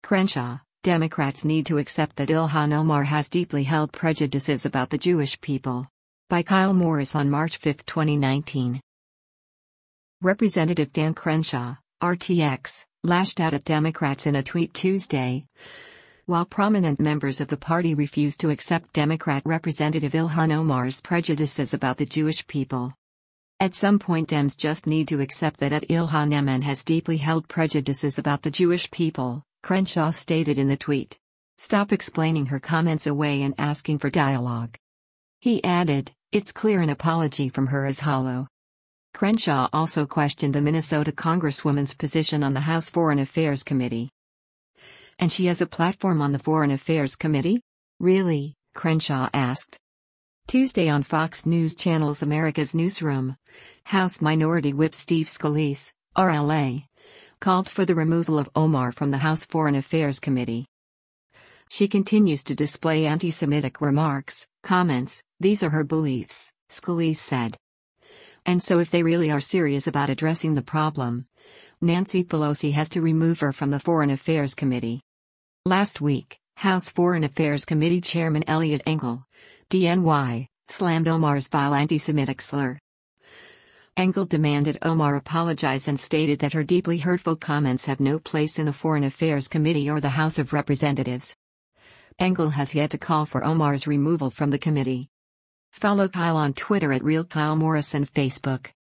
Crenshaw, Democrats need to accept that Ilhan Omar has deeply held prejudices about the Jewish people. By Kyle Morris on March 5, 2019. Representative Dan Crenshaw, RTX, lashed out at Democrats in a tweet Tuesday. While prominent members of the party refused to accept Democrat Representative Ilhan Omar's prejudices about the Jewish people. At some point Dems just need to accept that Ilhan Omar has deeply held prejudices about the Jewish people, Crenshaw stated in the tweet. Stop explaining her comments away and asking for dialogue. He added, it's clear an apology from her is hollow. Crenshaw also questioned the Minnesota Congresswoman's position on the House Foreign Affairs Committee. And she has a platform on the Foreign Affairs Committee? Really? Crenshaw asked. Tuesday on Fox News Channel's America's Newsroom, House Minority Whip Steve Scalise, RLA, called for the removal of Omar from the House Foreign Affairs Committee. She continues to display anti-Semitic remarks, comments, these are her beliefs, Scalise said. And so if they really are serious about addressing the problem, Nancy Pelosi has to remove her from the Foreign Affairs Committee. Last week, House Foreign Affairs Committee Chairman Eliot Engel, DNY, slammed Omar's vile anti-Semitic slur. Engel demanded Omar apologize and stated that her deeply hurtful comments have no place in the Foreign Affairs Committee or the House of Representatives. Engel has yet to call for Omar's removal from the committee. Follow Kyle on Twitter @RealKyleMorris and Facebook.